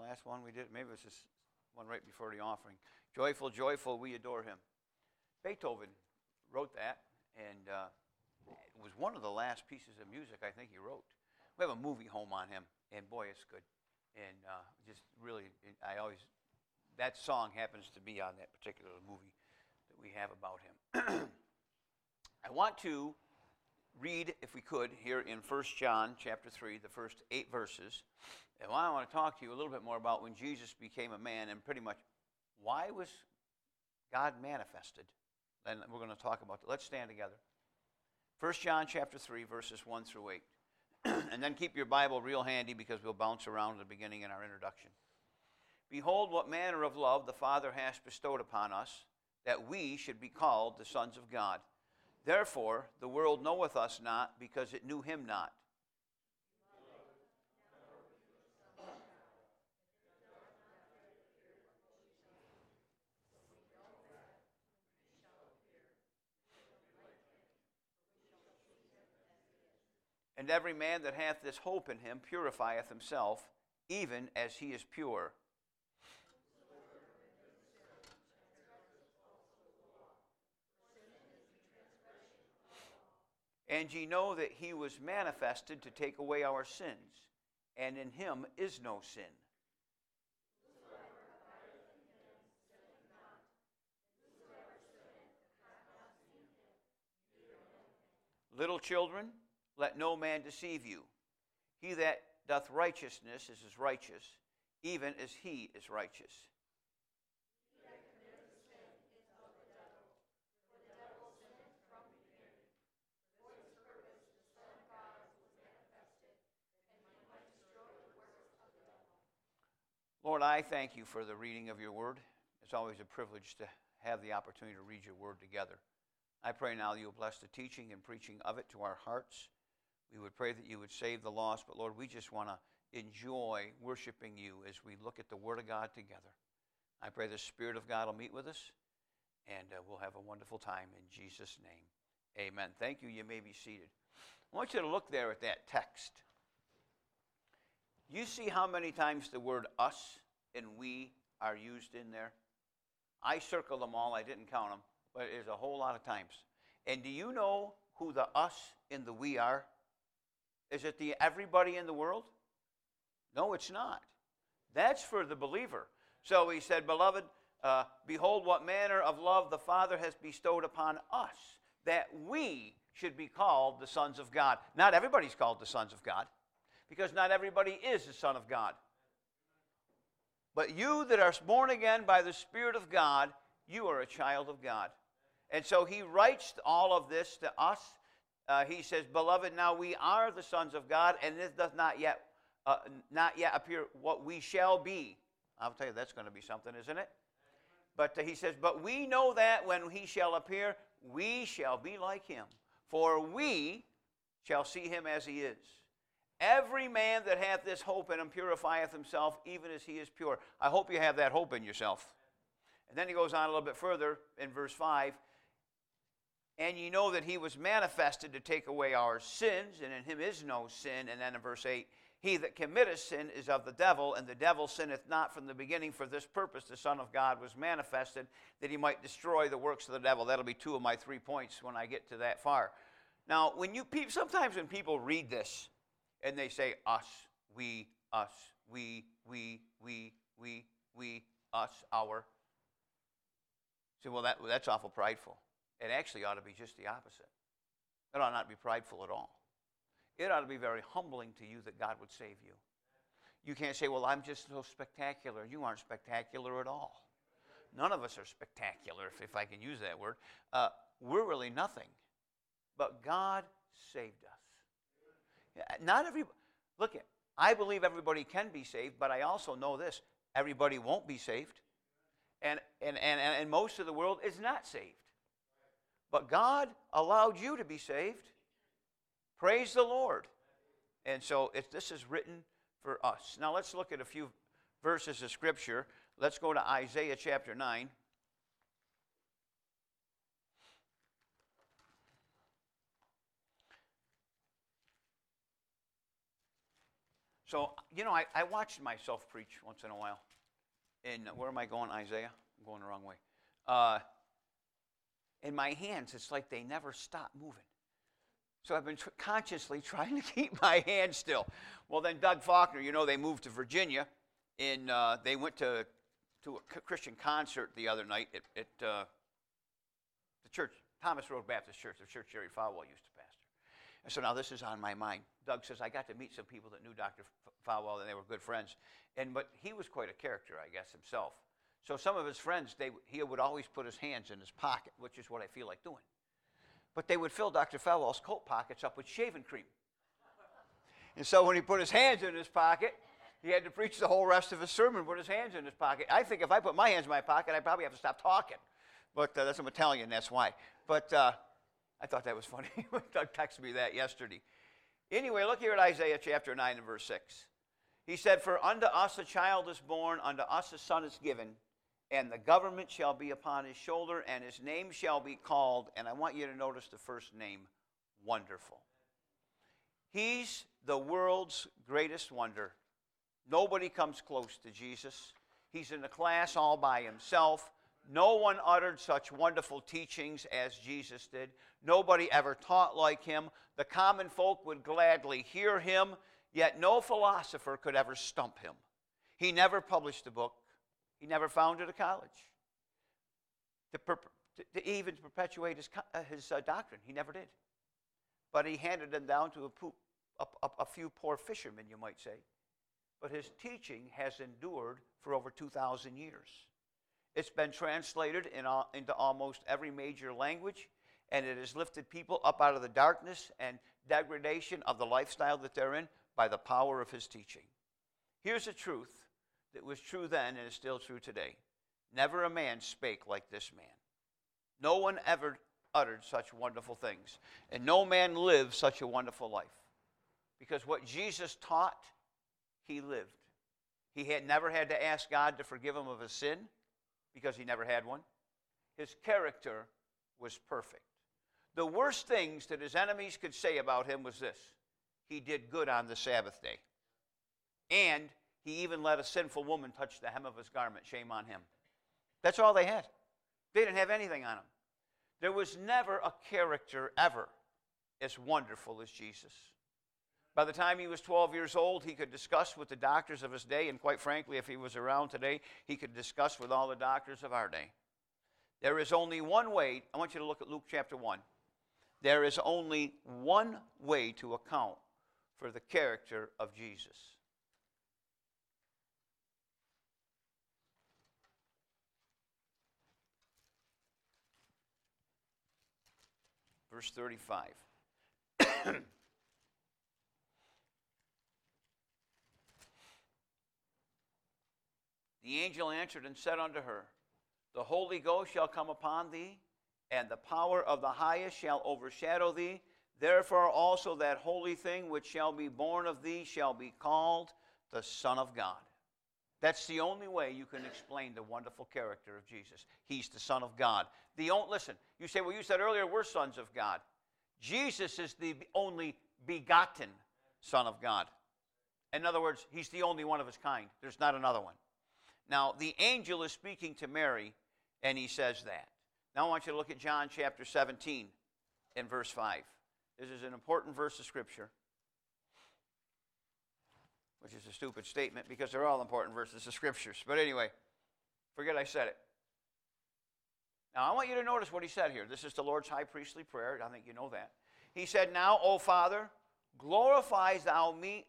last one we did? Maybe it was this one right before the offering. Joyful, joyful, we adore him. Beethoven wrote that, and it was one of the last pieces of music I think he wrote. We have a movie home on him, and boy, it's good. And just really, that song happens to be on that particular movie that we have about him. I want to read, if we could, here in 1 John chapter 3, the first 8 verses. And I want to talk to you a little bit more about when Jesus became a man and pretty much why was God manifested. And we're going to talk about that. Let's stand together. 1 John chapter 3, verses 1 through 8. And then keep your Bible real handy because we'll bounce around at the beginning in our introduction. Behold, what manner of love the Father has bestowed upon us, that we should be called the sons of God. Therefore, the world knoweth us not, because it knew him not. And every man that hath this hope in him purifieth himself, even as he is pure. And ye know that he was manifested to take away our sins, and in him is no sin. Little children, let no man deceive you. He that doth righteousness is righteous, even as he is righteous. He that committeth sin is of the devil, for the devil sinned from the beginning. For this purpose the Son of God was manifested, and he might destroy the works of the devil. Lord, I thank you for the reading of your word. It's always a privilege to have the opportunity to read your word together. I pray now that you'll bless the teaching and preaching of it to our hearts. We would pray that you would save the lost, but Lord, we just want to enjoy worshiping you as we look at the Word of God together. I pray the Spirit of God will meet with us, and we'll have a wonderful time in Jesus' name. Amen. Thank you. You may be seated. I want you to look there at that text. You see how many times the word us and we are used in there? I circled them all. I didn't count them, but there's a whole lot of times. And do you know who the us and the we are? Is it the everybody in the world? No, it's not. That's for the believer. So he said, beloved, behold what manner of love the Father has bestowed upon us, that we should be called the sons of God. Not everybody's called the sons of God, because not everybody is a son of God. But you that are born again by the Spirit of God, you are a child of God. And so he writes all of this to us. He says, beloved, now we are the sons of God, and this does not yet appear what we shall be. I'll tell you, that's going to be something, isn't it? But he says, but we know that when he shall appear, we shall be like him, for we shall see him as he is. Every man that hath this hope in him purifieth himself, even as he is pure. I hope you have that hope in yourself. And then he goes on a little bit further in verse 5. And ye know that he was manifested to take away our sins, and in him is no sin. And then in verse 8, he that committeth sin is of the devil, and the devil sinneth not from the beginning. For this purpose the Son of God was manifested, that he might destroy the works of the devil. That'll be 2 of my 3 points when I get to that far. Now, sometimes when people read this, and they say us, we, us, we, us, our. Say, well, that's awful prideful. It actually ought to be just the opposite. It ought not be prideful at all. It ought to be very humbling to you that God would save you. You can't say, well, I'm just so spectacular. You aren't spectacular at all. None of us are spectacular, if I can use that word. We're really nothing. But God saved us. I believe everybody can be saved, but I also know this. Everybody won't be saved. And most of the world is not saved. But God allowed you to be saved. Praise the Lord. And so this is written for us. Now let's look at a few verses of Scripture. Let's go to Isaiah chapter 9. So, I watched myself preach once in a while. And where am I going, Isaiah? I'm going the wrong way. In my hands, it's like they never stop moving. So I've been consciously trying to keep my hands still. Well, then Doug Faulkner, they moved to Virginia, and they went to a Christian concert the other night at the church, Thomas Road Baptist Church, the church Jerry Falwell used to pastor. And so now this is on my mind. Doug says, I got to meet some people that knew Dr. Falwell, and they were good friends. But he was quite a character, I guess, himself. So some of his friends, he would always put his hands in his pocket, which is what I feel like doing. But they would fill Dr. Falwell's coat pockets up with shaving cream. And so when he put his hands in his pocket, he had to preach the whole rest of his sermon with his hands in his pocket. I think if I put my hands in my pocket, I'd probably have to stop talking. But that's I'm Italian, that's why. But I thought that was funny. Doug texted me that yesterday. Anyway, look here at Isaiah chapter 9 and verse 6. He said, For unto us a child is born, unto us a son is given, and the government shall be upon his shoulder, and his name shall be called, and I want you to notice the first name, Wonderful. He's the world's greatest wonder. Nobody comes close to Jesus. He's in a class all by himself. No one uttered such wonderful teachings as Jesus did. Nobody ever taught like him. The common folk would gladly hear him, yet no philosopher could ever stump him. He never published a book. He never founded a college to even perpetuate his doctrine. He never did. But he handed them down to a few poor fishermen, you might say. But his teaching has endured for over 2,000 years. It's been translated into almost every major language, and it has lifted people up out of the darkness and degradation of the lifestyle that they're in by the power of his teaching. Here's a truth that was true then and is still true today. Never a man spake like this man. No one ever uttered such wonderful things, and no man lived such a wonderful life. Because what Jesus taught, he lived. He had never had to ask God to forgive him of his sin, because he never had one. His character was perfect. The worst things that his enemies could say about him was this: he did good on the Sabbath day. And he even let a sinful woman touch the hem of his garment. Shame on him. That's all they had. They didn't have anything on him. There was never a character ever as wonderful as Jesus. By the time he was 12 years old, he could discuss with the doctors of his day, and quite frankly, if he was around today, he could discuss with all the doctors of our day. There is only one way. I want you to look at Luke chapter 1. There is only one way to account for the character of Jesus. Verse 35. The angel answered and said unto her, The Holy Ghost shall come upon thee, and the power of the highest shall overshadow thee. Therefore also that holy thing which shall be born of thee shall be called the Son of God. That's the only way you can explain the wonderful character of Jesus. He's the Son of God. Listen, you say, well, you said earlier we're sons of God. Jesus is the only begotten Son of God. In other words, he's the only one of his kind. There's not another one. Now, the angel is speaking to Mary, and he says that. Now I want you to look at John chapter 17 and verse 5. This is an important verse of Scripture, which is a stupid statement because they're all important verses of Scriptures. But anyway, forget I said it. Now I want you to notice what he said here. This is the Lord's high priestly prayer. I think you know that. He said, Now, O Father, glorify thou me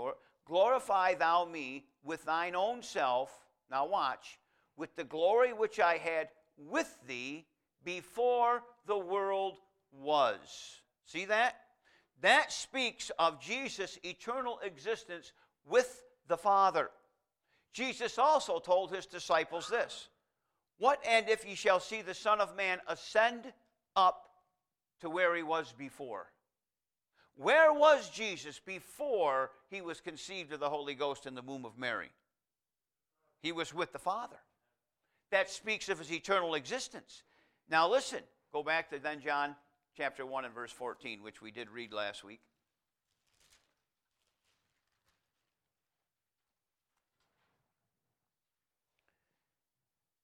with thine own self. Now watch, with the glory which I had with thee before the world was. See that? That speaks of Jesus' eternal existence with the Father. Jesus also told his disciples this: What and if ye shall see the Son of Man ascend up to where he was before? Where was Jesus before he was conceived of the Holy Ghost in the womb of Mary? He was with the Father. That speaks of his eternal existence. Now listen, go back to then John chapter 1 and verse 14, which we did read last week.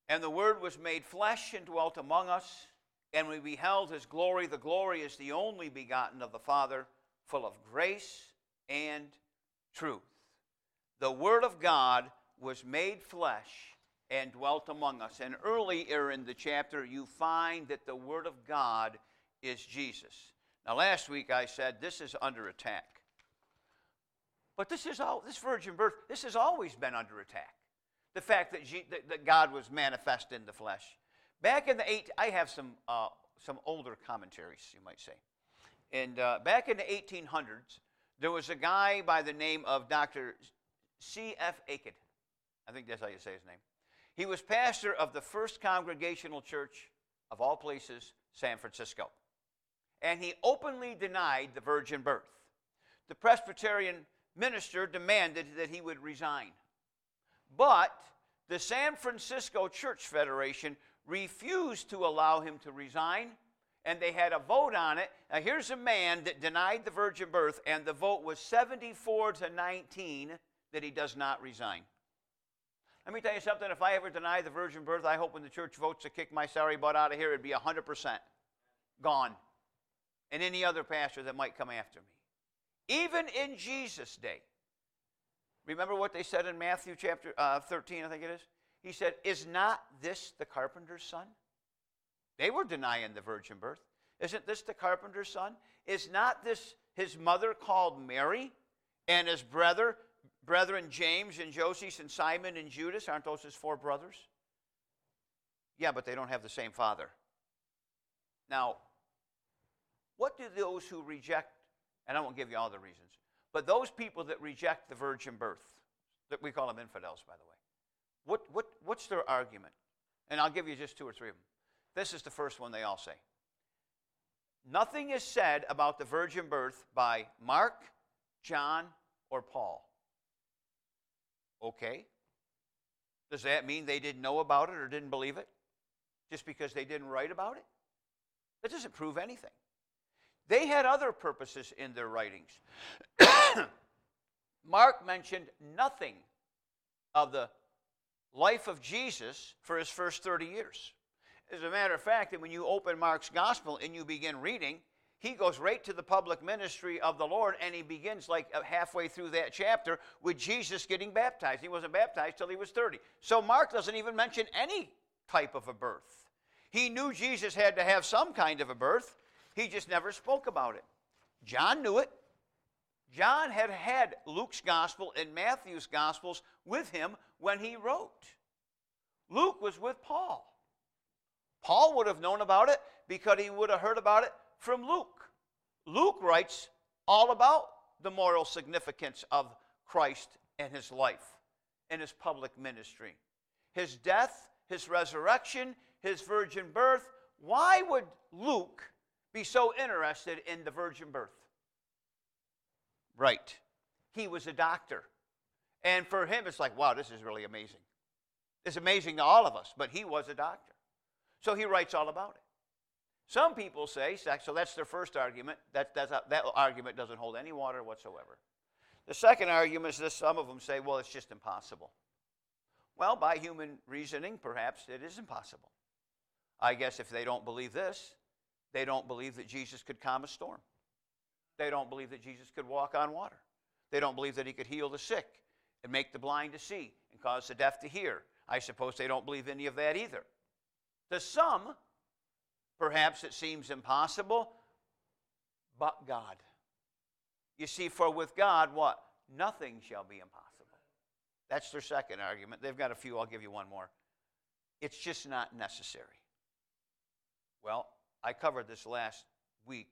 And the Word was made flesh and dwelt among us, and we beheld his glory. The glory is the only begotten of the Father, full of grace and truth. The Word of God was made flesh and dwelt among us. And earlier in the chapter, you find that the Word of God is Jesus. Now, last week I said this is under attack. But this virgin birth, this has always been under attack. The fact that God was manifest in the flesh. Back in I have some older commentaries, you might say. And back in the 1800s, there was a guy by the name of Dr. C.F. Aiken. I think that's how you say his name. He was pastor of the First Congregational Church, of all places, San Francisco. And he openly denied the virgin birth. The Presbyterian minister demanded that he would resign. But the San Francisco Church Federation refused to allow him to resign, and they had a vote on it. Now, here's a man that denied the virgin birth, and the vote was 74-19 that he does not resign. Let me tell you something. If I ever deny the virgin birth, I hope when the church votes to kick my sorry butt out of here, it'd be 100% gone. And any other pastor that might come after me. Even in Jesus' day. Remember what they said in Matthew chapter 13, I think it is? He said, is not this the carpenter's son? They were denying the virgin birth. Isn't this the carpenter's son? Is not this his mother called Mary? And his brethren James and Joseph and Simon and Judas, aren't those his four brothers? Yeah, but they don't have the same father. Now, what do those who reject, and I won't give you all the reasons, but those people that reject the virgin birth, that we call them infidels, by the way, what's their argument? And I'll give you just two or three of them. This is the first one they all say. Nothing is said about the virgin birth by Mark, John, or Paul. Okay. Does that mean they didn't know about it or didn't believe it? Just because they didn't write about it? That doesn't prove anything. They had other purposes in their writings. Mark mentioned nothing of the life of Jesus for his first 30 years. As a matter of fact, that when you open Mark's gospel and you begin reading, he goes right to the public ministry of the Lord, and he begins like halfway through that chapter with Jesus getting baptized. He wasn't baptized till he was 30. So Mark doesn't even mention any type of a birth. He knew Jesus had to have some kind of a birth. He just never spoke about it. John knew it. John had Luke's gospel and Matthew's gospels with him when he wrote. Luke was with Paul. Paul would have known about it because he would have heard about it from Luke. Luke writes all about the moral significance of Christ and his life and his public ministry. His death, his resurrection, his virgin birth. Why would Luke be so interested in the virgin birth? Right. He was a doctor. And for him, it's like, wow, this is really amazing. It's amazing to all of us, but he was a doctor. So he writes all about it. Some people say, so that's their first argument, that argument doesn't hold any water whatsoever. The second argument is this: some of them say, well, it's just impossible. Well, by human reasoning, perhaps it is impossible. I guess if they don't believe this, they don't believe that Jesus could calm a storm. They don't believe that Jesus could walk on water. They don't believe that he could heal the sick and make the blind to see and cause the deaf to hear. I suppose they don't believe any of that either. To some, perhaps it seems impossible, but God. You see, for with God, what? Nothing shall be impossible. That's their second argument. They've got a few. I'll give you one more. It's just not necessary. Well, I covered this last week.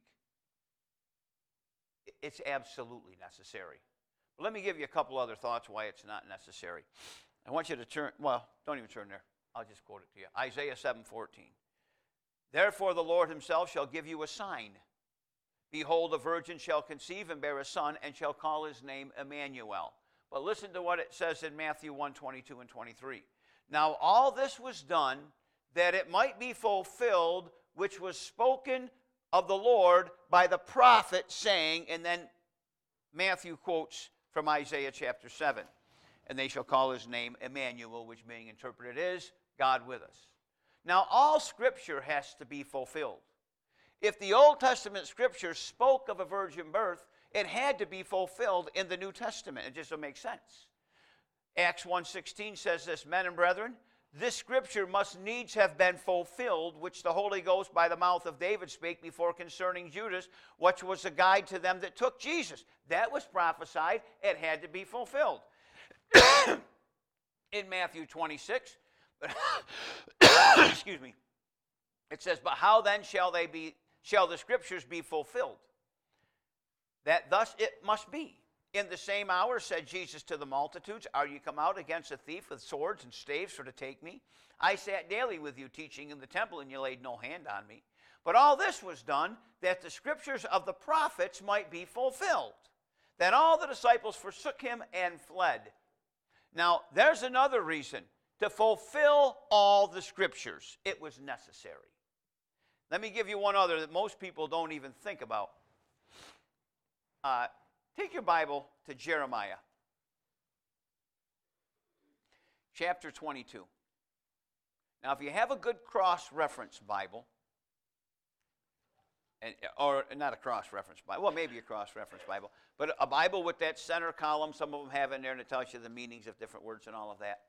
It's absolutely necessary. But let me give you a couple other thoughts why it's not necessary. I want you to turn, well, don't even turn there. I'll just quote it to you. Isaiah 7:14. Therefore the Lord himself shall give you a sign. Behold, a virgin shall conceive and bear a son, and shall call his name Emmanuel. But listen to what it says in Matthew 1:22 and 23. Now all this was done that it might be fulfilled, which was spoken of the Lord by the prophet, saying, and then Matthew quotes from Isaiah chapter 7. and they shall call his name Emmanuel, which being interpreted is God with us. Now, all Scripture has to be fulfilled. If the Old Testament Scripture spoke of a virgin birth, it had to be fulfilled in the New Testament. It just doesn't make sense. Acts 1:16 says this, men and brethren, this Scripture must needs have been fulfilled, which the Holy Ghost by the mouth of David spake before concerning Judas, which was a guide to them that took Jesus. That was prophesied. It had to be fulfilled. In Matthew 26, excuse me, it says, but how then shall the Scriptures be fulfilled? That thus it must be. In the same hour said Jesus to the multitudes, are you come out against a thief with swords and staves for to take me? I sat daily with you teaching in the temple, and you laid no hand on me. But all this was done that the Scriptures of the prophets might be fulfilled. Then all the disciples forsook him and fled. Now, there's another reason. To fulfill all the Scriptures, it was necessary. Let me give you one other that most people don't even think about. Take your Bible to Jeremiah, chapter 22. Now, if you have a good cross-reference Bible, or not a cross-reference Bible, well, maybe a cross-reference Bible, but a Bible with that center column, some of them have in there, and it tells you the meanings of different words and all of that.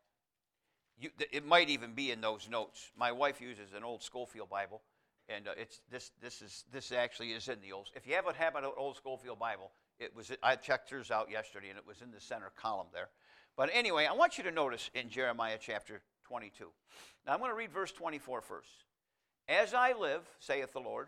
It might even be in those notes. My wife uses an old Schofield Bible, and this actually is in the old. If you haven't had an old Schofield Bible, I checked hers out yesterday, and it was in the center column there. But anyway, I want you to notice in Jeremiah chapter 22. Now, I'm going to read verse 24 first. As I live, saith the Lord,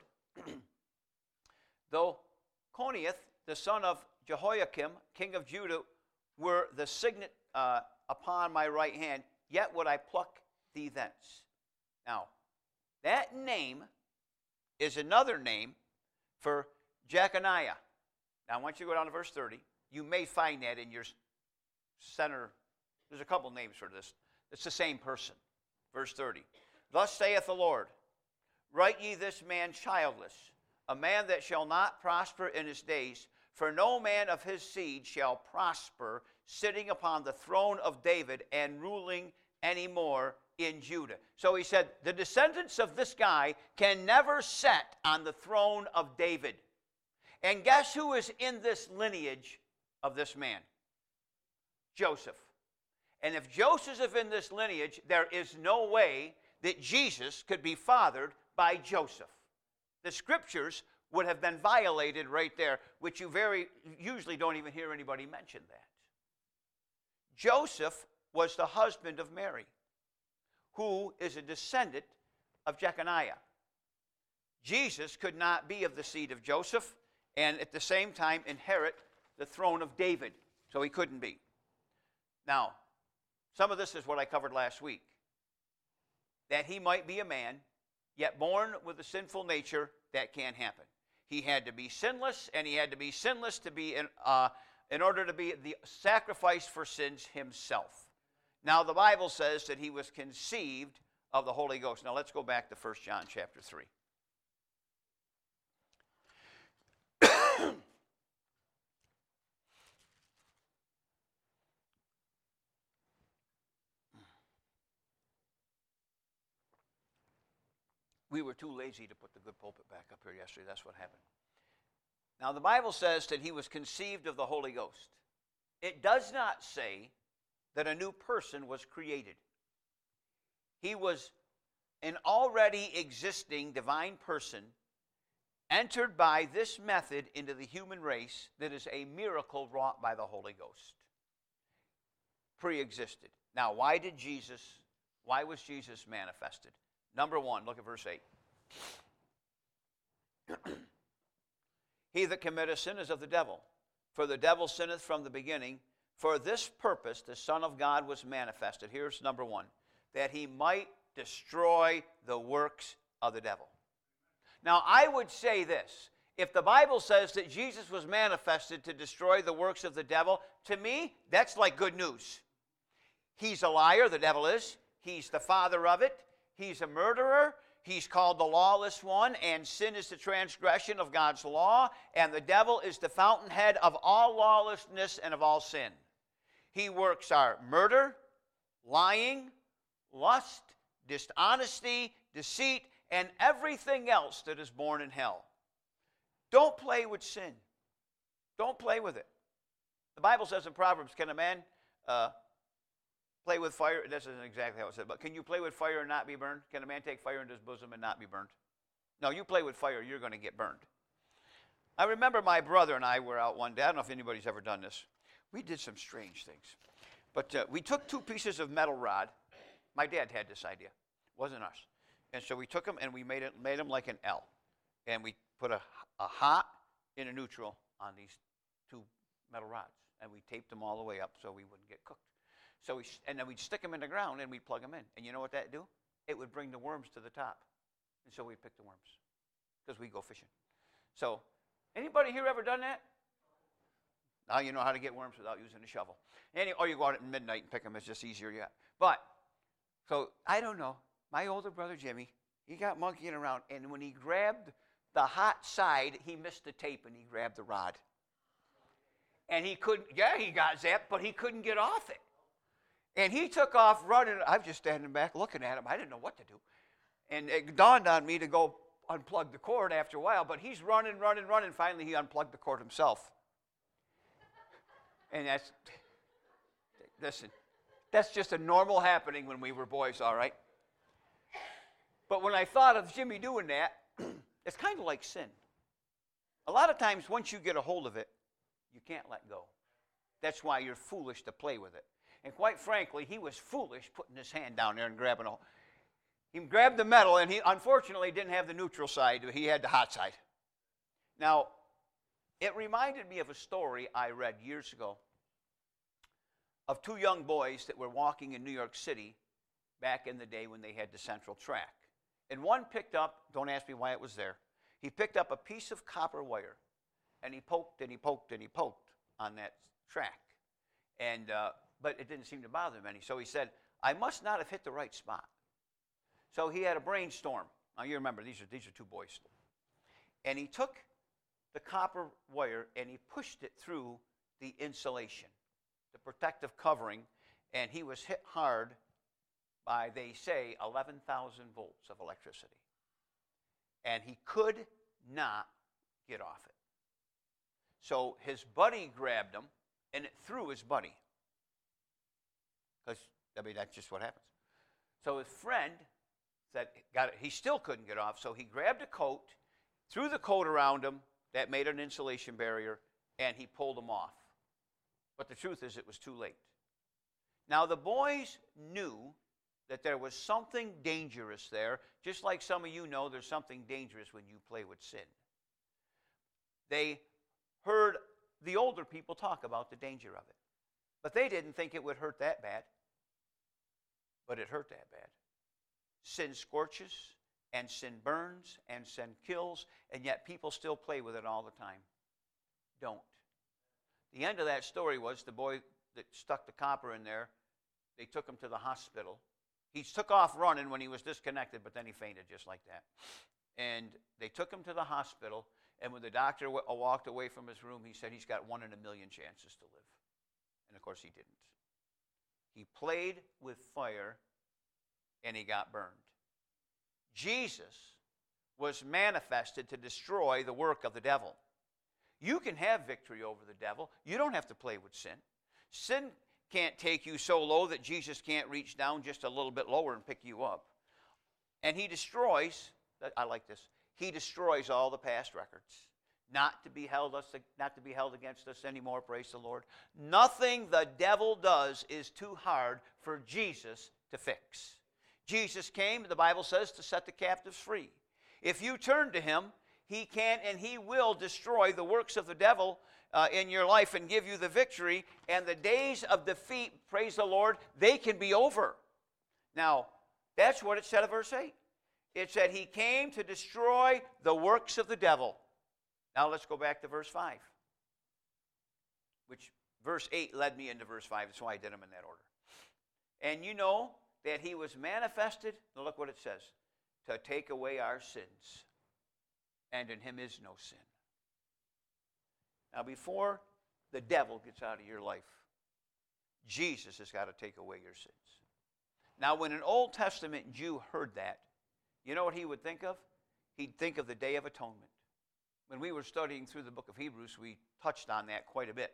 though Coniath, the son of Jehoiakim, king of Judah, were the signet upon my right hand, yet would I pluck thee thence. Now, that name is another name for Jeconiah. Now, I want you to go down to verse 30. You may find that in your center. There's a couple names for this. It's the same person. Verse 30. Thus saith the Lord, write ye this man childless, a man that shall not prosper in his days, for no man of his seed shall prosper, sitting upon the throne of David and ruling any more in Judah. So he said, the descendants of this guy can never sit on the throne of David. And guess who is in this lineage of this man? Joseph. And if Joseph is in this lineage, there is no way that Jesus could be fathered by Joseph. The Scriptures would have been violated right there, which you very usually don't even hear anybody mention that. Joseph was the husband of Mary, who is a descendant of Jeconiah. Jesus could not be of the seed of Joseph, and at the same time inherit the throne of David. So he couldn't be. Now, some of this is what I covered last week. That he might be a man, yet born with a sinful nature, that can't happen. He had to be sinless, and he had to be sinless to be in order to be the sacrifice for sins himself. Now, the Bible says that he was conceived of the Holy Ghost. Now, let's go back to 1 John chapter 3. We were too lazy to put the good pulpit back up here yesterday. That's what happened. Now, the Bible says that he was conceived of the Holy Ghost. It does not say that a new person was created. He was an already existing divine person entered by this method into the human race that is a miracle wrought by the Holy Ghost. Pre-existed. Now, why was Jesus manifested? Number one, look at verse 8. He that committeth sin is of the devil, for the devil sinneth from the beginning. For this purpose the Son of God was manifested. Here's number one, that he might destroy the works of the devil. Now, I would say this. If the Bible says that Jesus was manifested to destroy the works of the devil, to me, that's like good news. He's a liar, the devil is. He's the father of it. He's a murderer. He's called the lawless one, and sin is the transgression of God's law, and the devil is the fountainhead of all lawlessness and of all sin. He works our murder, lying, lust, dishonesty, deceit, and everything else that is born in hell. Don't play with sin. Don't play with it. The Bible says in Proverbs, can a man play with fire? This isn't exactly how it said, but can you play with fire and not be burned? Can a man take fire into his bosom and not be burned? No, you play with fire, you're going to get burned. I remember my brother and I were out one day. I don't know if anybody's ever done this. We did some strange things. But we took 2 pieces of metal rod. My dad had this idea. It wasn't us. And so we took them and we made them like an L. And we put a hot and a neutral on these 2 metal rods. And we taped them all the way up so we wouldn't get cooked. And then we'd stick them in the ground and we'd plug them in. And you know what that'd do? It would bring the worms to the top. And so we'd pick the worms because we go fishing. So anybody here ever done that? Now you know how to get worms without using a shovel. Or you go out at midnight and pick them. It's just easier yet. But, so I don't know. My older brother Jimmy, he got monkeying around. And when he grabbed the hot side, he missed the tape and he grabbed the rod. And he couldn't, he got zapped, but he couldn't get off it. And he took off running. I was just standing back looking at him. I didn't know what to do. And it dawned on me to go unplug the cord after a while. But he's running. Finally, he unplugged the cord himself. And that's just a normal happening when we were boys, all right? But when I thought of Jimmy doing that, it's kind of like sin. A lot of times, once you get a hold of it, you can't let go. That's why you're foolish to play with it. And quite frankly, he was foolish putting his hand down there and grabbing he grabbed the metal, and he unfortunately didn't have the neutral side. He had the hot side. Now, it reminded me of a story I read years ago of 2 young boys that were walking in New York City back in the day when they had the Central Track. And one picked up, don't ask me why it was there, he picked up a piece of copper wire, and he poked and he poked and he poked on that track. And but it didn't seem to bother him any. So he said, I must not have hit the right spot. So he had a brainstorm. Now you remember, these are 2 boys. And he took the copper wire and he pushed it through the insulation, the protective covering, and he was hit hard by, they say, 11,000 volts of electricity. And he could not get off it. So his buddy grabbed him, and it threw his buddy. Because, that's just what happens. So his friend said, he still couldn't get off, so he grabbed a coat, threw the coat around him, that made an insulation barrier, and he pulled him off. But the truth is, it was too late. Now, the boys knew that there was something dangerous there, just like some of you know there's something dangerous when you play with sin. They heard the older people talk about the danger of it. But they didn't think it would hurt that bad. But it hurt that bad. Sin scorches, and sin burns, and sin kills, and yet people still play with it all the time. Don't. The end of that story was the boy that stuck the copper in there, they took him to the hospital. He took off running when he was disconnected, but then he fainted just like that. And they took him to the hospital, and when the doctor walked away from his room, he said he's got 1 in a million chances to live. And of course he didn't. He played with fire, and he got burned. Jesus was manifested to destroy the work of the devil. You can have victory over the devil. You don't have to play with sin. Sin can't take you so low that Jesus can't reach down just a little bit lower and pick you up. And he destroys, I like this, he destroys all the past records. Not to be held against us anymore, praise the Lord. Nothing the devil does is too hard for Jesus to fix. Jesus came, the Bible says, to set the captives free. If you turn to him, he can and he will destroy the works of the devil in your life and give you the victory. And the days of defeat, praise the Lord, they can be over. Now, that's what it said in verse 8. It said he came to destroy the works of the devil. Now let's go back to verse 5. Which verse 8 led me into verse 5. That's why I did them in that order. And you know that he was manifested, now look what it says, to take away our sins. And in him is no sin. Now before the devil gets out of your life, Jesus has got to take away your sins. Now, when an Old Testament Jew heard that, you know what he would think of? He'd think of the Day of Atonement. When we were studying through the book of Hebrews, we touched on that quite a bit.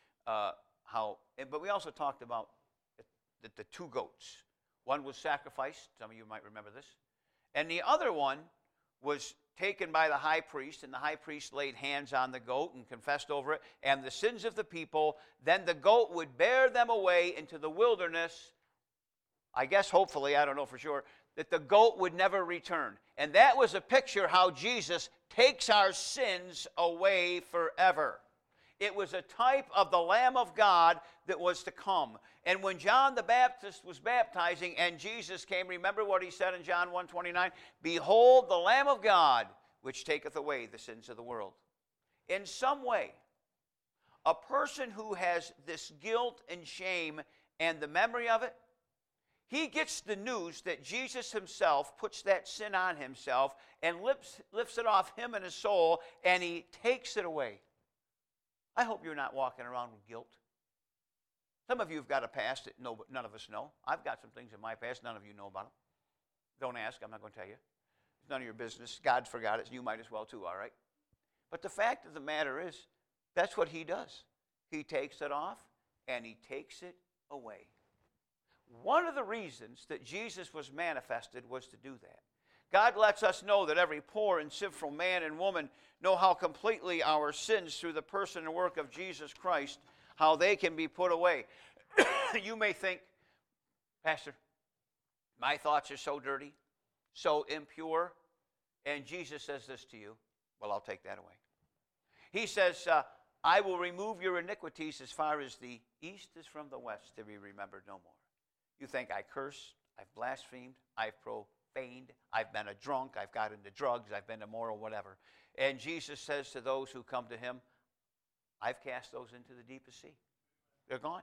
But we also talked about the two goats. One was sacrificed. Some of you might remember this. And the other one was taken by the high priest, and the high priest laid hands on the goat and confessed over it, and the sins of the people. Then the goat would bear them away into the wilderness. I guess, hopefully, I don't know for sure, that the goat would never return. And that was a picture how Jesus takes our sins away forever. It was a type of the Lamb of God that was to come. And when John the Baptist was baptizing and Jesus came, remember what he said in John 1:29? Behold the Lamb of God, which taketh away the sins of the world. In some way, a person who has this guilt and shame and the memory of it, he gets the news that Jesus himself puts that sin on himself and lifts it off him and his soul, and he takes it away. I hope you're not walking around with guilt. Some of you have got a past that none of us know. I've got some things in my past, none of you know about them. Don't ask, I'm not going to tell you. It's none of your business. God forgot it, so you might as well too, all right? But the fact of the matter is, that's what he does. He takes it off, and he takes it away. One of the reasons that Jesus was manifested was to do that. God lets us know that every poor and sinful man and woman know how completely our sins through the person and work of Jesus Christ, how they can be put away. You may think, Pastor, my thoughts are so dirty, so impure, and Jesus says this to you. Well, I'll take that away. He says, I will remove your iniquities as far as the east is from the west to be remembered no more. You think I curse, I've blasphemed, I've profaned, I've been a drunk, I've got into drugs, I've been immoral, whatever. And Jesus says to those who come to him, I've cast those into the deepest sea. They're gone.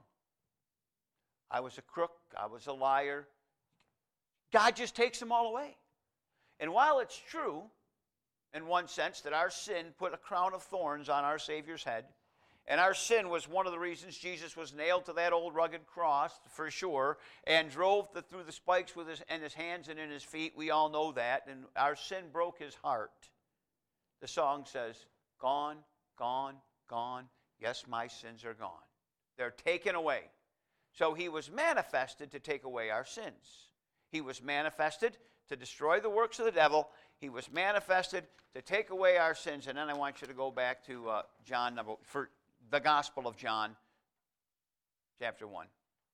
I was a crook, I was a liar. God just takes them all away. And while it's true, in one sense, that our sin put a crown of thorns on our Savior's head, and our sin was one of the reasons Jesus was nailed to that old rugged cross, for sure, and drove through the spikes with his hands and in his feet. We all know that. And our sin broke his heart. The song says, gone, gone, gone. Yes, my sins are gone. They're taken away. So he was manifested to take away our sins. He was manifested to destroy the works of the devil. He was manifested to take away our sins. And then I want you to go back to the Gospel of John, chapter 1.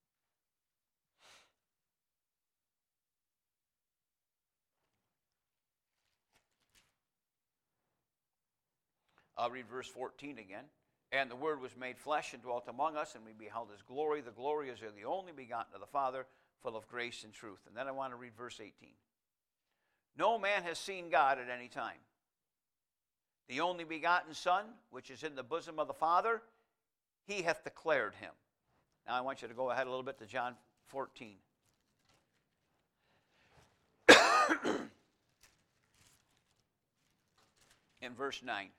I'll read verse 14 again. And the Word was made flesh and dwelt among us, and we beheld his glory. The glory is of the only begotten of the Father, full of grace and truth. And then I want to read verse 18. No man has seen God at any time. The only begotten Son, which is in the bosom of the Father, he hath declared him. Now I want you to go ahead a little bit to John 14. In verse 9.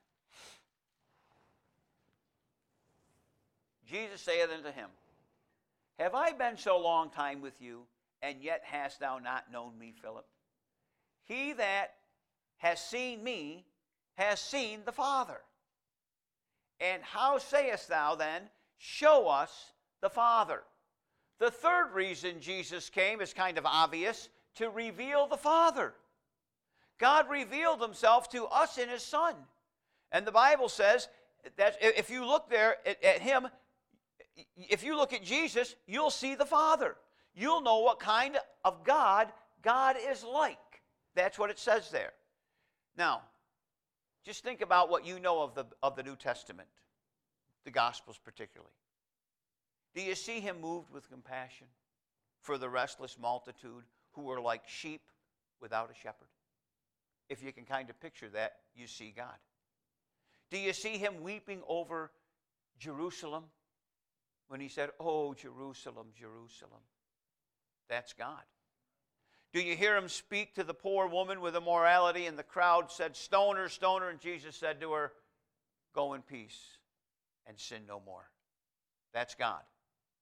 Jesus saith unto him, Have I been so long time with you, and yet hast thou not known me, Philip? He that has seen me has seen the Father. And how sayest thou then, Show us the Father? The third reason Jesus came is kind of obvious, to reveal the Father. God revealed himself to us in his Son. And the Bible says that if you look there at him, if you look at Jesus, you'll see the Father. You'll know what kind of God is like. That's what it says there. Now, just think about what you know of the New Testament, the Gospels particularly. Do you see him moved with compassion for the restless multitude who were like sheep without a shepherd? If you can kind of picture that, you see God. Do you see him weeping over Jerusalem when he said, Oh, Jerusalem, Jerusalem? That's God. Do you hear him speak to the poor woman with immorality, and the crowd said, Stone her, stone her, and Jesus said to her, Go in peace and sin no more? That's God.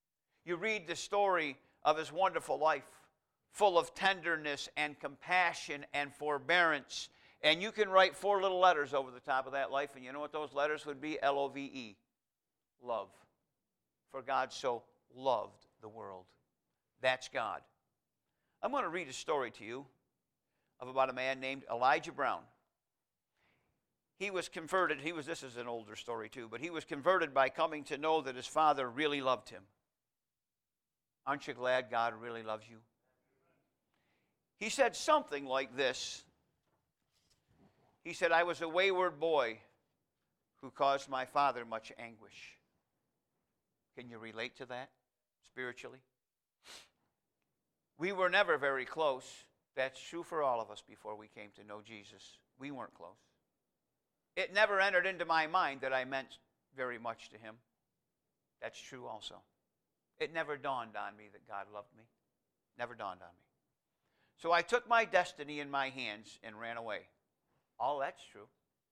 You read the story of his wonderful life, full of tenderness and compassion and forbearance. And you can write 4 little letters over the top of that life, and you know what those letters would be? L-O-V-E, love. For God so loved the world. That's God. I'm going to read a story to you of about a man named Elijah Brown. He was converted. This is an older story too, but he was converted by coming to know that his father really loved him. Aren't you glad God really loves you? He said something like this. He said, I was a wayward boy who caused my father much anguish. Can you relate to that spiritually? We were never very close. That's true for all of us before we came to know Jesus. We weren't close. It never entered into my mind that I meant very much to him. That's true also. It never dawned on me that God loved me. Never dawned on me. So I took my destiny in my hands and ran away. All that's true.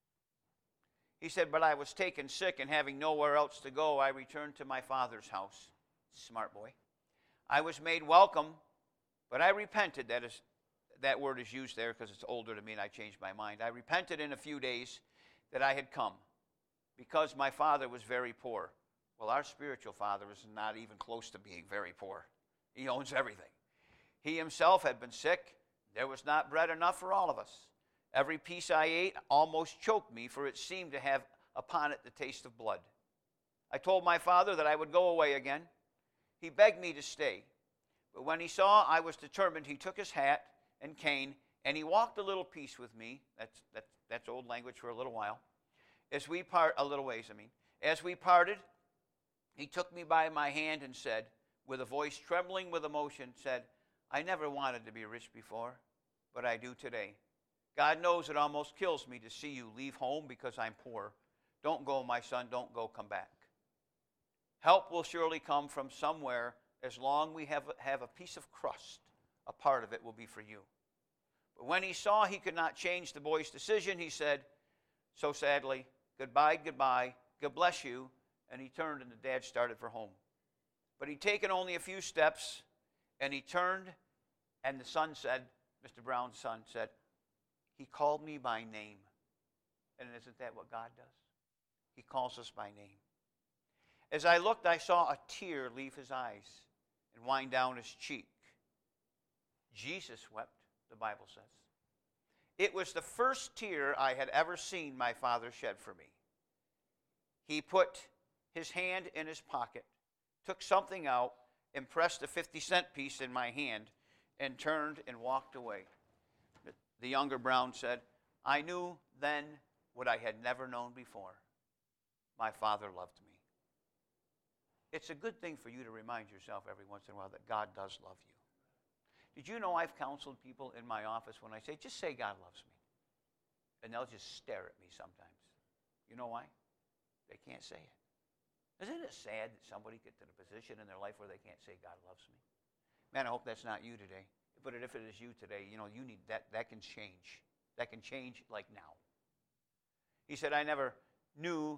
He said, but I was taken sick, and having nowhere else to go, I returned to my father's house. Smart boy. I was made welcome, but I repented. That word is used there because it's older to me and I changed my mind. I repented in a few days that I had come because my father was very poor. Well, our spiritual father is not even close to being very poor. He owns everything. He himself had been sick. There was not bread enough for all of us. Every piece I ate almost choked me, for it seemed to have upon it the taste of blood. I told my father that I would go away again. He begged me to stay. But when he saw I was determined, he took his hat and cane, and he walked a little piece with me. That's old language for a little while. As we parted, he took me by my hand and said, with a voice trembling with emotion, said, I never wanted to be rich before, but I do today. God knows it almost kills me to see you leave home because I'm poor. Don't go, my son, don't go, come back. Help will surely come from somewhere as long we have a piece of crust. A part of it will be for you. But when he saw he could not change the boy's decision, he said, so sadly, goodbye, goodbye, God bless you, and he turned and the dad started for home. But he'd taken only a few steps, and he turned, and the son said, Mr. Brown's son said, he called me by name. And isn't that what God does? He calls us by name. As I looked, I saw a tear leave his eyes and wind down his cheek. Jesus wept, the Bible says. It was the first tear I had ever seen my father shed for me. He put his hand in his pocket, took something out, and pressed a 50-cent piece in my hand, and turned and walked away. The younger Brown said, I knew then what I had never known before. My father loved me. It's a good thing for you to remind yourself every once in a while that God does love you. Did you know I've counseled people in my office when I say, just say God loves me. And they'll just stare at me sometimes. You know why? They can't say it. Isn't it sad that somebody gets to the position in their life where they can't say God loves me? Man, I hope that's not you today. But if it is you today, you need that can change. That can change like now. He said, I knew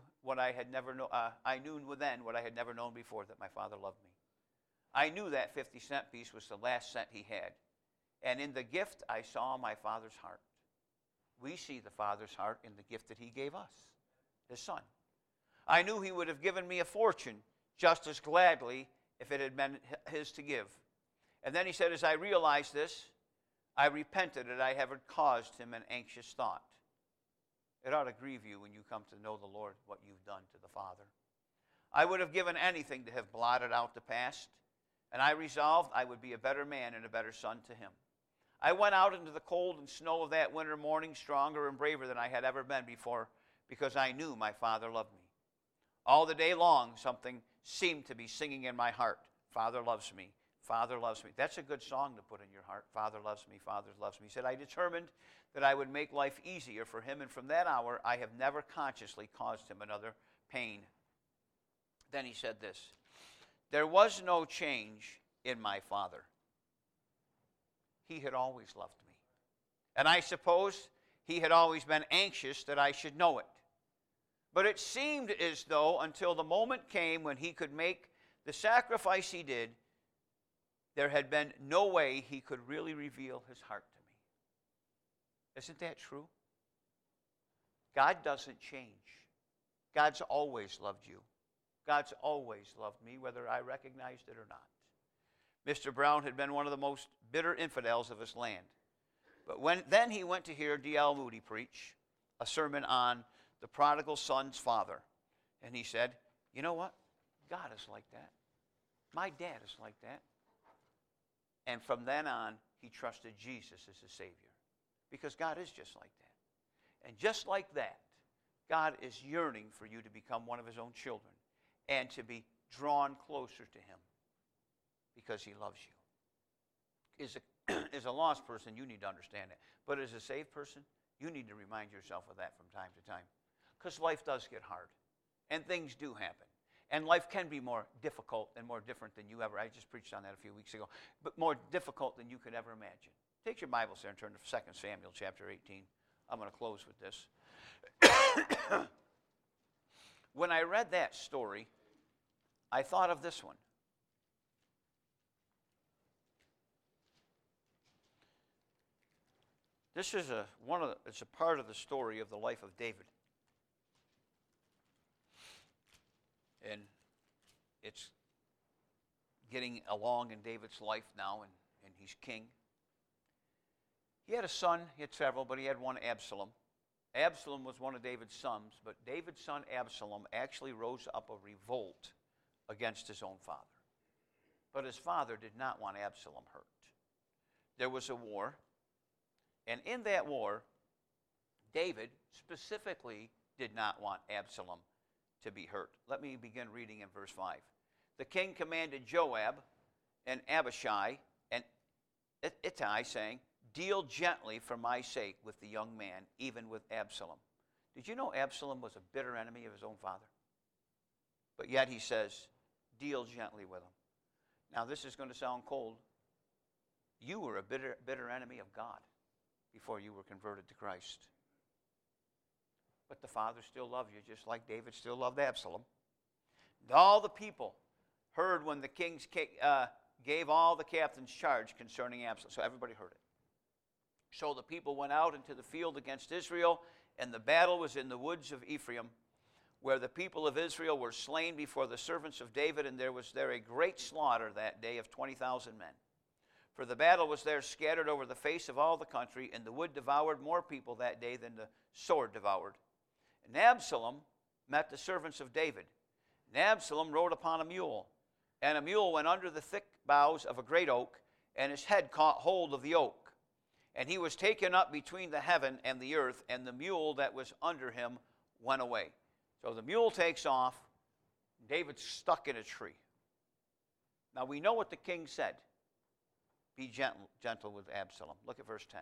then what I had never known before, that my father loved me. I knew that 50-cent piece was the last cent he had. And in the gift, I saw my father's heart. We see the father's heart in the gift that he gave us, his son. I knew he would have given me a fortune just as gladly if it had been his to give. And then he said, as I realized this, I repented that I had caused him an anxious thought. It ought to grieve you when you come to know the Lord, what you've done to the Father. I would have given anything to have blotted out the past, and I resolved I would be a better man and a better son to him. I went out into the cold and snow of that winter morning stronger and braver than I had ever been before, because I knew my Father loved me. All the day long, something seemed to be singing in my heart. Father loves me. Father loves me. That's a good song to put in your heart. Father loves me. Father loves me. He said, I determined that I would make life easier for him, and from that hour, I have never consciously caused him another pain. Then he said this, there was no change in my father. He had always loved me. And I suppose he had always been anxious that I should know it. But it seemed as though until the moment came when he could make the sacrifice he did, there had been no way he could really reveal his heart to me. Isn't that true? God doesn't change. God's always loved you. God's always loved me, whether I recognized it or not. Mr. Brown had been one of the most bitter infidels of his land. But then he went to hear D.L. Moody preach a sermon on the prodigal son's father. And he said, you know what? God is like that. My dad is like that. And from then on, he trusted Jesus as his Savior. Because God is just like that. And just like that, God is yearning for you to become one of his own children and to be drawn closer to him because he loves you. As a lost person, you need to understand that. But as a saved person, you need to remind yourself of that from time to time. Because life does get hard. And things do happen. And life can be more difficult and more different than you ever. I just preached on that a few weeks ago. But more difficult than you could ever imagine. Take your Bibles there and turn to 2 Samuel chapter 18. I'm going to close with this. When I read that story, I thought of this one. This is it's a part of the story of the life of David. And it's getting along in David's life now, and he's king. He had a son, he had several, but he had one, Absalom. Absalom was one of David's sons, but David's son Absalom actually rose up a revolt against his own father. But his father did not want Absalom hurt. There was a war, and in that war, David specifically did not want Absalom to be hurt. Let me begin reading in verse 5. The king commanded Joab and Abishai and Ittai, saying, deal gently for my sake with the young man, even with Absalom. Did you know Absalom was a bitter enemy of his own father? But yet he says, deal gently with him. Now this is going to sound cold. You were a bitter enemy of God before you were converted to Christ. But the father still loved you, just like David still loved Absalom. And all the people heard when the kings gave all the captains charge concerning Absalom. So everybody heard it. So the people went out into the field against Israel, and the battle was in the woods of Ephraim, where the people of Israel were slain before the servants of David, and there was a great slaughter that day of 20,000 men. For the battle was there scattered over the face of all the country, and the wood devoured more people that day than the sword devoured. And Absalom met the servants of David. And Absalom rode upon a mule, and a mule went under the thick boughs of a great oak, and his head caught hold of the oak. And he was taken up between the heaven and the earth, and the mule that was under him went away. So the mule takes off, and David's stuck in a tree. Now we know what the king said. Be gentle with Absalom. Look at verse 10.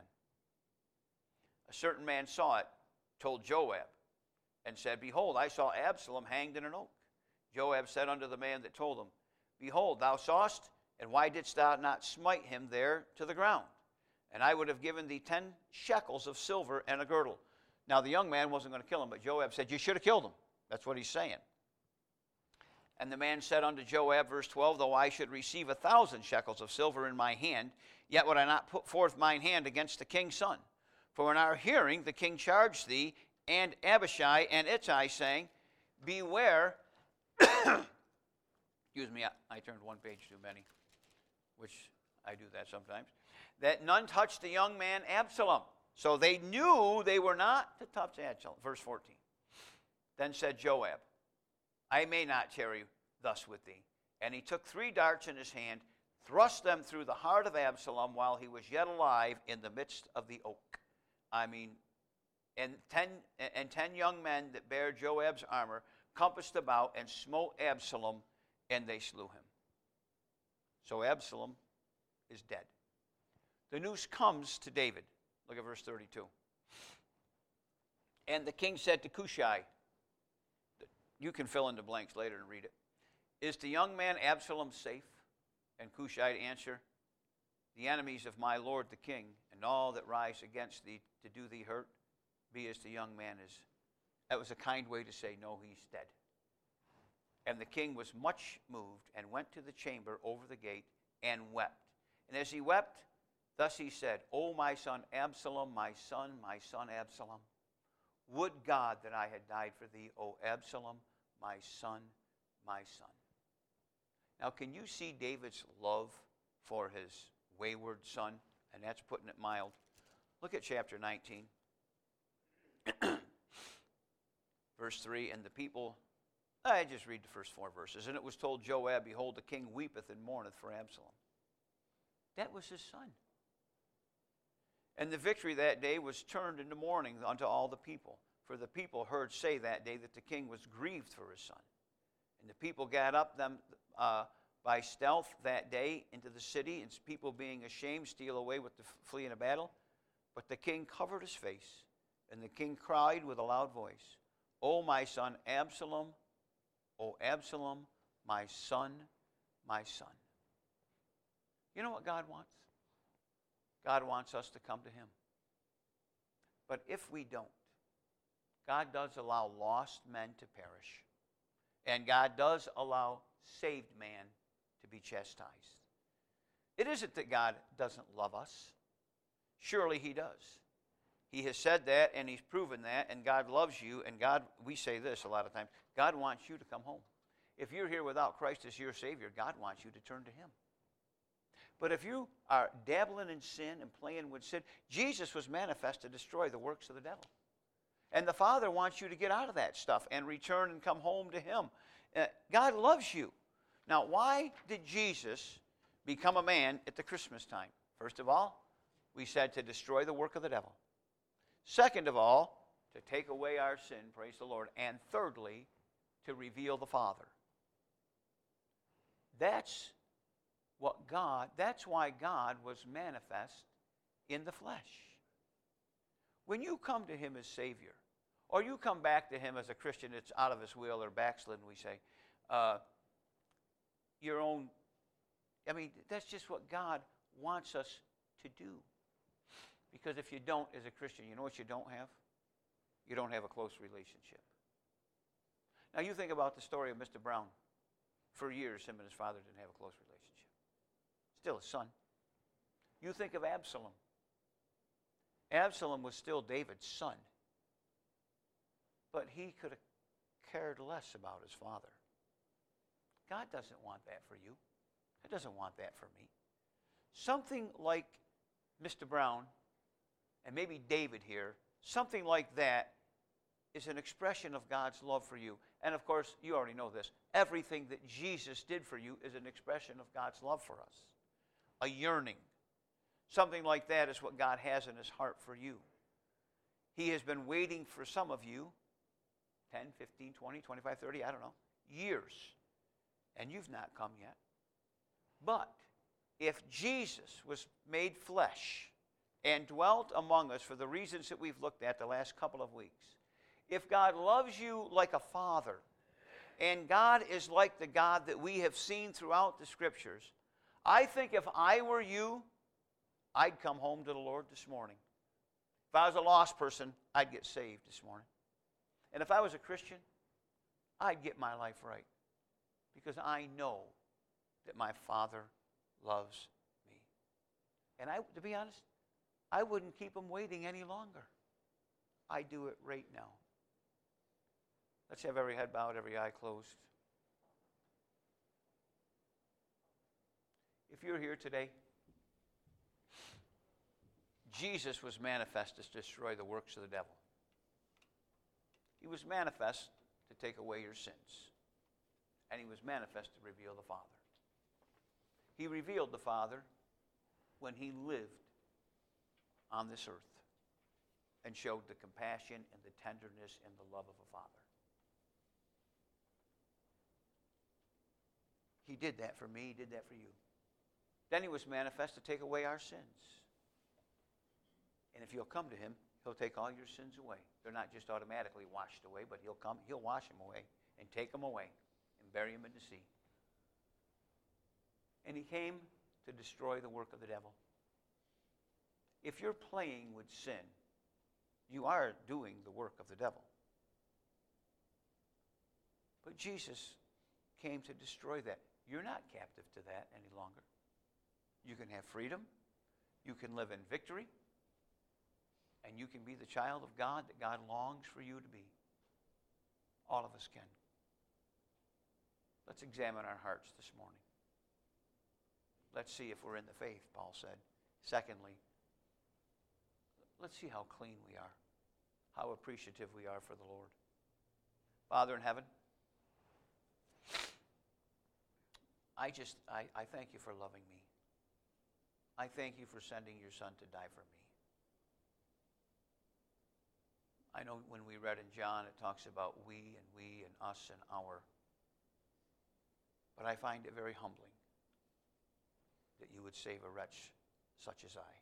A certain man saw it, told Joab, and said, behold, I saw Absalom hanged in an oak. Joab said unto the man that told him, behold, thou sawest, and why didst thou not smite him there to the ground? And I would have given thee 10 shekels of silver and a girdle. Now the young man wasn't going to kill him, but Joab said, you should have killed him. That's what he's saying. And the man said unto Joab, verse 12, though I should receive 1,000 shekels of silver in my hand, yet would I not put forth mine hand against the king's son. For in our hearing the king charged thee and Abishai and Ittai, saying, beware. Excuse me, I turned one page too many, which I do that sometimes. That none touched the young man Absalom. So they knew they were not to touch Absalom. Verse 14. Then said Joab, I may not tarry thus with thee. And he took 3 darts in his hand, thrust them through the heart of Absalom while he was yet alive in the midst of the oak. And 10 young men that bare Joab's armor compassed about and smote Absalom, and they slew him. So Absalom is dead. The news comes to David. Look at verse 32. And the king said to Cushai, you can fill in the blanks later and read it, is the young man Absalom safe? And Cushai answered, the enemies of my lord the king, and all that rise against thee to do thee hurt, be as the young man is. That was a kind way to say, no, he's dead. And the king was much moved, and went to the chamber over the gate, and wept. And as he wept, thus he said, O my son Absalom, my son Absalom, would God that I had died for thee, O Absalom, my son, my son. Now, can you see David's love for his wayward son? And that's putting it mild. Look at chapter 19. Verse 3, and the people, I just read the first 4 verses. And it was told Joab, behold, the king weepeth and mourneth for Absalom. That was his son. And the victory that day was turned into mourning unto all the people. For the people heard say that day that the king was grieved for his son. And the people gat up them by stealth that day into the city, and people being ashamed steal away with the flee in a battle. But the king covered his face, and the king cried with a loud voice, O my son Absalom, O Absalom, my son, my son. You know what God wants? God wants us to come to him. But if we don't, God does allow lost men to perish. And God does allow saved man to be chastised. It isn't that God doesn't love us. Surely he does. He has said that, and he's proven that, and God loves you, and God, we say this a lot of times, God wants you to come home. If you're here without Christ as your Savior, God wants you to turn to him. But if you are dabbling in sin and playing with sin, Jesus was manifest to destroy the works of the devil. And the Father wants you to get out of that stuff and return and come home to him. God loves you. Now, why did Jesus become a man at the Christmas time? First of all, we said to destroy the work of the devil. Second of all, to take away our sin, praise the Lord. And thirdly, to reveal the Father. That's why God was manifest in the flesh. When you come to him as Savior, or you come back to him as a Christian that's out of his will or backslidden, we say, that's just what God wants us to do. Because if you don't, as a Christian, you know what you don't have? You don't have a close relationship. Now you think about the story of Mr. Brown. For years, him and his father didn't have a close relationship. Still his son. You think of Absalom. Absalom was still David's son. But he could have cared less about his father. God doesn't want that for you. He doesn't want that for me. Something like Mr. Brown, and maybe David here, something like that is an expression of God's love for you. And of course, you already know this. Everything that Jesus did for you is an expression of God's love for us. A yearning. Something like that is what God has in his heart for you. He has been waiting for some of you, 10, 15, 20, 25, 30, I don't know, years. And you've not come yet. But if Jesus was made flesh and dwelt among us for the reasons that we've looked at the last couple of weeks, if God loves you like a father, and God is like the God that we have seen throughout the Scriptures, I think if I were you, I'd come home to the Lord this morning. If I was a lost person, I'd get saved this morning. And if I was a Christian, I'd get my life right. Because I know that my Father loves me. And to be honest, I wouldn't keep him waiting any longer. I do it right now. Let's have every head bowed, every eye closed. If you're here today, Jesus was manifest to destroy the works of the devil. He was manifest to take away your sins. And he was manifest to reveal the Father. He revealed the Father when he lived on this earth and showed the compassion and the tenderness and the love of a father. He did that for me. He did that for you. Then he was manifest to take away our sins. And if you'll come to him, he'll take all your sins away. They're not just automatically washed away, but he'll wash them away and take them away and bury them in the sea. And he came to destroy the work of the devil. If you're playing with sin, you are doing the work of the devil. But Jesus came to destroy that. You're not captive to that any longer. You can have freedom. You can live in victory. And you can be the child of God that God longs for you to be. All of us can. Let's examine our hearts this morning. Let's see if we're in the faith, Paul said. Secondly, let's see how clean we are, how appreciative we are for the Lord. Father in heaven, I thank you for loving me. I thank you for sending your Son to die for me. I know when we read in John, it talks about we and us and our. But I find it very humbling that you would save a wretch such as I.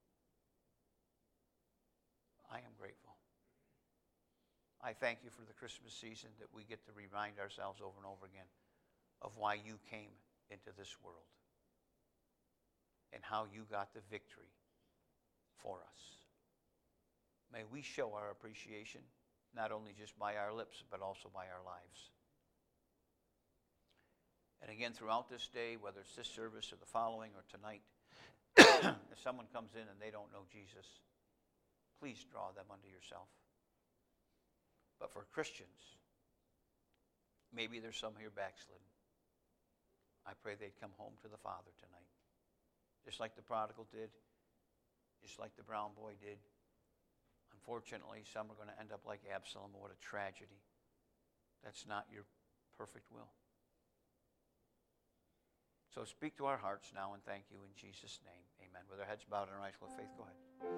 I am grateful. I thank you for the Christmas season that we get to remind ourselves over and over again of why you came into this world and how you got the victory for us. May we show our appreciation, not only just by our lips, but also by our lives. And again, throughout this day, whether it's this service or the following or tonight, if someone comes in and they don't know Jesus, please draw them unto yourself. But for Christians, maybe there's some here backslidden. I pray they'd come home to the Father tonight. Just like the prodigal did, just like the brown boy did. Unfortunately, some are going to end up like Absalom. What a tragedy. That's not your perfect will. So speak to our hearts now and thank you in Jesus' name. Amen. With our heads bowed and our eyes closed, Faith, go ahead.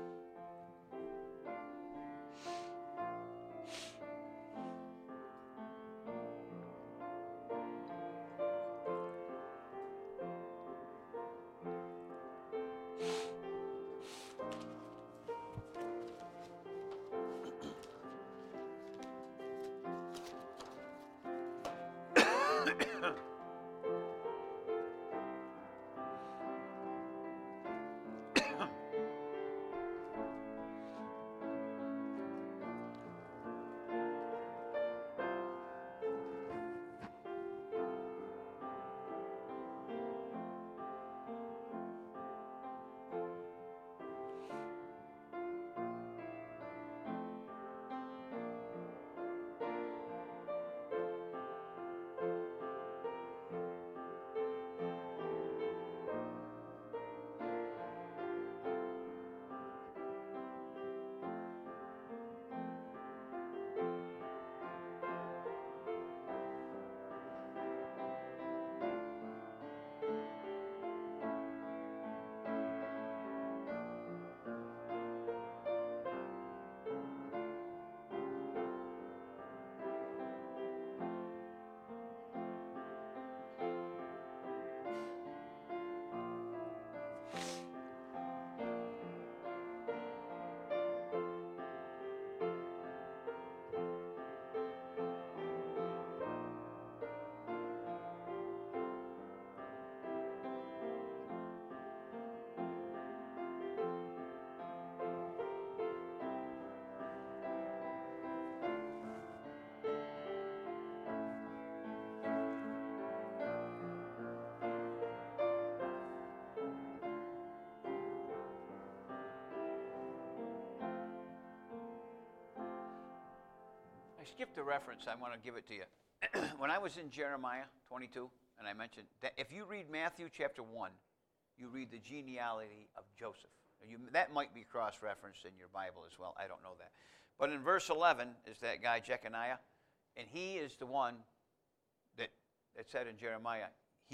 I skipped a reference. I want to give it to you. When I was in Jeremiah 22, and I mentioned that if you read Matthew chapter 1, you read the genealogy of Joseph. That might be cross-referenced in your Bible as well. I don't know that. But in verse 11 is that guy Jeconiah, and he is the one that said in Jeremiah,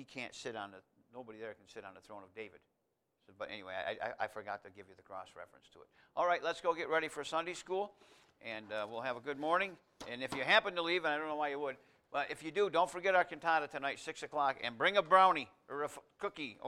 nobody there can sit on the throne of David. So, but anyway, I forgot to give you the cross-reference to it. All right, let's go get ready for Sunday school, and we'll have a good morning. And if you happen to leave, and I don't know why you would, but if you do, don't forget our cantata tonight, 6 o'clock, and bring a brownie or a cookie.